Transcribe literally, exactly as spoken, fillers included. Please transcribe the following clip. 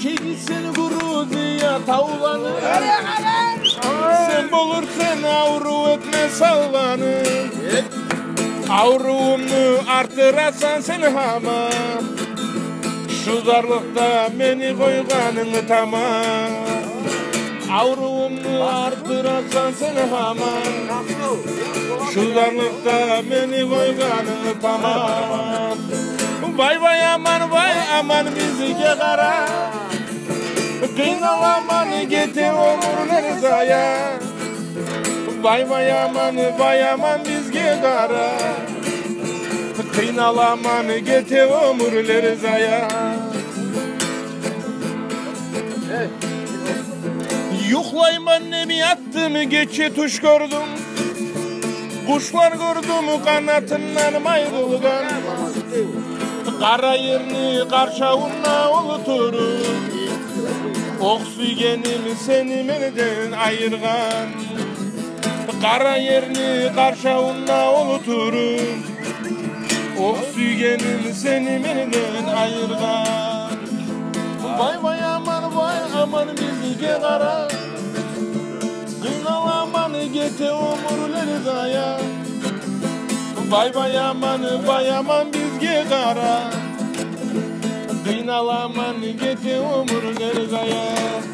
Gitsin Gruziya tavlanı. Sen bulursan avru etme sallanı. Avruğunu artırasan sen hama. Şu darlıkta beni koyganını tamam. Avruğunu artırasan sen hama. Şu darlıkta beni koyganını tamam. Vay vay aman vay aman bizi kara. Kıynal aman getir omurları zaya. Vay vay aman vay aman bizge kara. Kıynal aman getir omurları zaya. Yuhlayman nemi yattım geçe tuş gördüm. Kuşlar gördüm kanatından mayrılgan. Kara yerini karşağına oluturum. Oksijenim seni benden ayırgan. Kara yerini karşağına oluturum. Oksijenim seni benden ayırgan. Vay vay aman vay aman bizge kara. Kıynal aman gete omurları zaya. Vay vay aman vay aman bizge kara. Kıynal aman gete omurları zaya.